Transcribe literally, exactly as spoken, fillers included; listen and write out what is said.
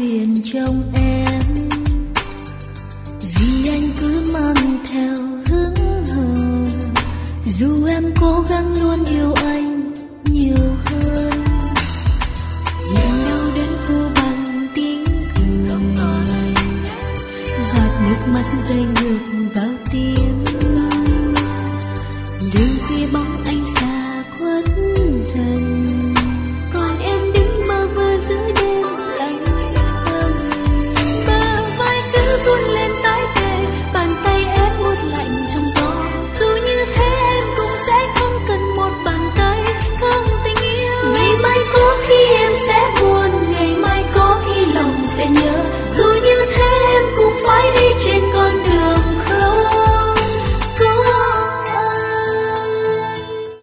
phiền trong em, vì anh cứ mang theo hững hờ. Dù em cố gắng